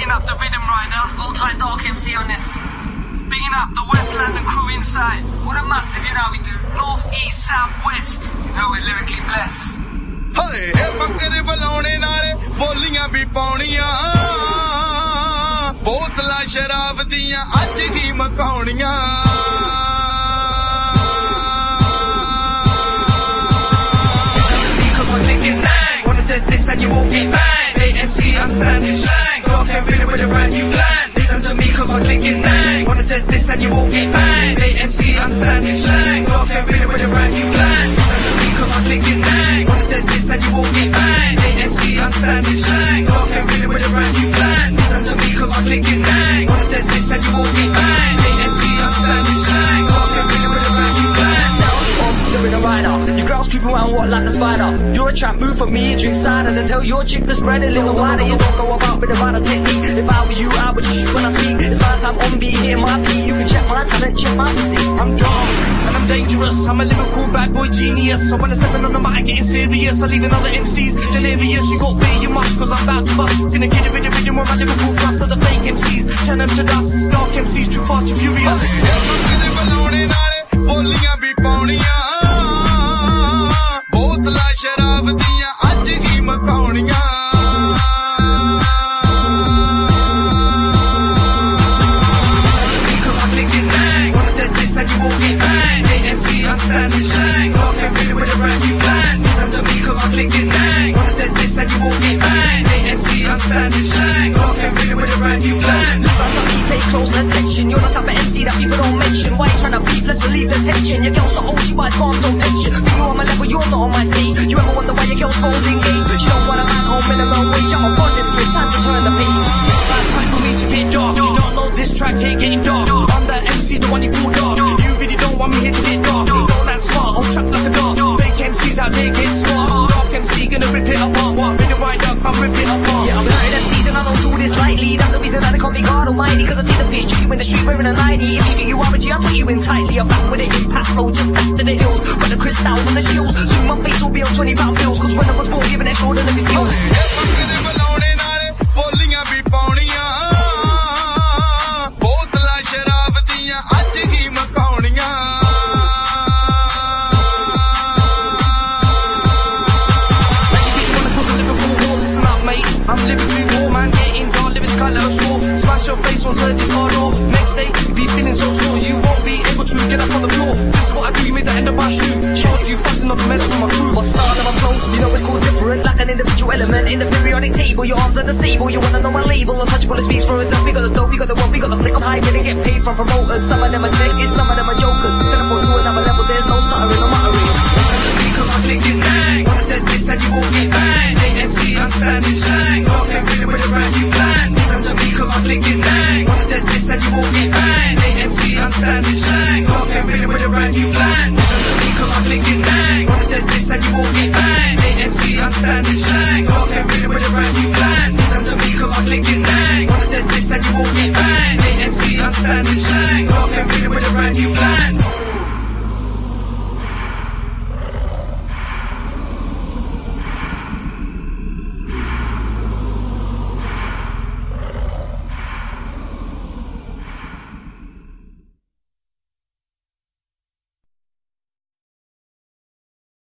Bigging up the rhythm rider, all tight dark MC on this. Bigging up the West London crew inside. What a massive, you know how we do. North, east, south, west. You know we're lyrically blessed. Hey, ਬੱਕਰੇ ਬੁਲਾਉਣੇ ਨਾਲੇ ਬੋਲੀਆਂ ਵੀ ਪਾਉਣੀਆਂ ਬੋਤਲਾਂ ਸ਼ਰਾਬ ਦੀਆਂ ਅੱਜ ਹੀ ਮਕਾਉਣੀਆਂ Test this and you won't get banged. AMC, understand this slang. Rock and rhythm with a brand new plan. Listen to me cause my click is dang. Wanna test this and you won't get banged. AMC, understand this slang. Rock and rhythm with a brand new plan. Listen to me cause my click is dang. Wanna test this and you won't get banged. AMC, understand this slang. Rock and rhythm with a brand new plan. Listen to me cause my click is dang. Wanna test this and you won't get banged. AMC, understand this slang. Rock and rhythm with a brand new plan. You're in a rider, your girl's creeping around what like a spider. You're a trap, move for me, drink cider, then tell your chick to spread a little wider. You don't go about with a rider's technique. If I were you, I would shoot when I speak. It's my time on beat, hear my beat. You can check my talent, check my physique. I'm drunk and I'm dangerous. I'm a lyrical bad boy genius. So when I'm stepping on the mic, getting serious, I leave another MCs delirious. You got fear, you must, cause I'm about to bust. Finna get it with the rhythm where my lyrical plus of the fake MCs. Turn them to dust, dark MCs, too fast and furious. ਬੱਕਰੇ ਬੁਲਾਉਣੇ ਨਾਲੇ ਬੋਲੀਆਂ ਵੀ ਪਾਉਣੀਆਂ ਬੋਤਲਾਂ ਸ਼ਰਾਬ ਦੀਆਂ ਅੱਜ ਹੀ ਮਕਾਉਣੀਆਂ And you won't get banged. AMC, understand this slang. Rock and rhythm with a brand new plan. Listen to me cause my click is dang. Wanna test this and you won't get banged. AMC, understand this slang. Rock and rhythm with a brand new plan. Sometimes you pay close attention. You're the type of MC that people don't mention. Why you tryna beef? Let's relieve the tension. Your girl's so old, she might calm, don't pension. But you on my level, you're not on my stage. You ever wonder why your girl's phone's engaged? She don't want a man on minimum wage. I'm upon this with time to turn the page. It's about time for me to get dark. You don't know this track ain't getting dark. I'm the MC, the one you call dark. You really don't want me here to get dark. Don't that smart, on track like a dog. Fake MCs out there get smart. Dark MC gonna rip it apart. What? Been a right up, I'm rip it apart. Yeah, I'm learning MCs and I don't do this lightly. That's the reason that they call me God Almighty. Cause I take the piss, check you in the street wearing a 90. If you think you are a G, I'll take you in tightly. I'm back with an impact flow just after the hills. With the crystal with the shields. Soon my face will be on 20-pound bills. Cause when I was born, giving extraordinary skills. ਬੱਕਰੇ ਬੁਲਾਉਣੇ ਨਾਲੇ ਬੋਲੀਆਂ ਵੀ ਪਾਉਣੀਆਂ ਬੋਤਲਾਂ ਸ਼ਰਾਬ ਦੀਆਂ ਅੱਜ ਹੀ ਮਕਾਉਣੀਆਂ I'm lyrically raw, man, getting dark, lyrics colour of sore. Smash your face on Serge's hard door. Next day, you be feeling so sore. You won't be able to get up on the floor. This is what I do, you made the end of my shoe. Charge you fussing up a mess with my crew. What style of my flow? You know it's called different. Like an individual element in the periodic table. Your arms are disabled, you wanna know my label. Untouchable, it speaks for itself. We got the dope, we got the one, we got the flick. I'm high, getting get paid from promoters. Some of them are naked, some of them are jokers. Then I put you another level, there's no stuttering, no muttering. Listen to me, cause my click is dang. Wanna test this and you won't get